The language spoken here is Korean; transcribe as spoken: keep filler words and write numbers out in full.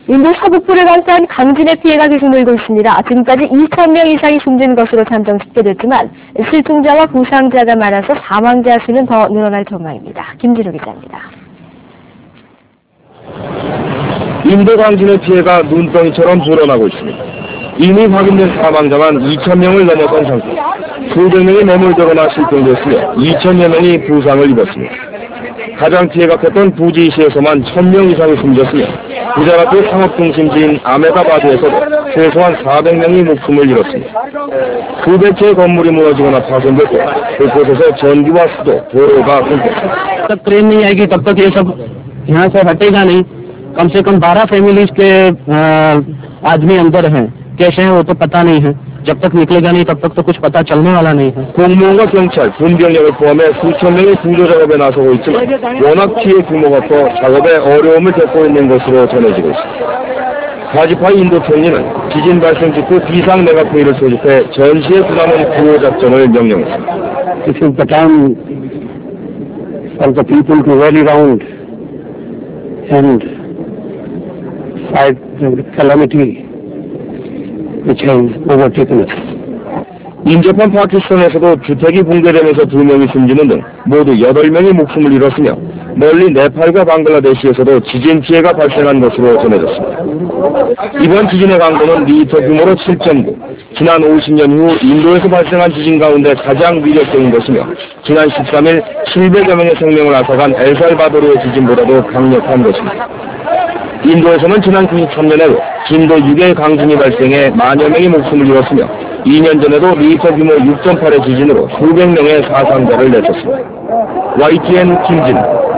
인도 서북부를 강타한 강진의 피해가 계속 늘고 있습니다. 지금까지 이천 명 이상이 숨진 것으로 판정 집계됐지만 실종자와 부상자가 많아서 사망자 수는 더 늘어날 전망입니다. 김진우 기자입니다. 인도 강진의 피해가 눈덩이처럼 불어나고 있습니다. 이미 확인된 사망자만 이천 명을 넘어선 상태. 수백 명이 매몰되거나 실종됐으며 이천여 명이 부상을 입었습니다. 가장 피해가 컸던 부지시에서만 천 명 이상이 숨졌으며 구자라트 상업중심지인 아메다바드에서도 최소한 사백 명이 목숨을 잃었습니다. 수백 채의 건물이 무너지거나 파손됐고 곳곳에서 전기와 수도, 도로가 끊겼습니다. तक ट्रेन नहीं आएगी तब तक ये सब यहाँ से हटेगा नहीं. कम से कम बारह फैमिलीज के आदमी अंदर हैं. कैसे हैं वो तो पता नहीं है. जब तक निकलेगा नहीं तब तक तो कुछ पता चलने वाला नहीं है. 공무원과 경찰, 군병력을 포함해 수천 명이 구조 작업에 나서고 있지만 워낙 피해 규모가 커 작업에 어려움을 겪고 있는 것으로 전해지고 있습니다. 바지파이 인도 총리는 지진 발생 직후 비상 내각회의를 소집해 전시에 부담은 구호 작전을 명령했습니다. This is the time for the people to rally round and fight the calamity which has overtaken us. 인접한 파키스탄에서도 주택이 붕괴되면서 두 명이 숨지는 등 모두 여덟 명이 목숨을 잃었으며 멀리 네팔과 방글라데시에서도 지진 피해가 발생한 것으로 전해졌습니다. 이번 지진의 강도는 리히터 규모로 칠 점 구, 지난 오십 년 이후 인도에서 발생한 지진 가운데 가장 위력적인 것이며 지난 십삼 일 칠백여 명의 생명을 앗아간 엘살바도르의 지진보다도 강력한 것입니다. 인도에서는 지난 구십삼 년에도 진도 육의 강진이 발생해 만여 명이 목숨을 잃었으며 이 년 전에도 리히터 규모 육 점 팔의 지진으로 수백 명의 사상자를 내쳤습니다. 와이티엔 김진우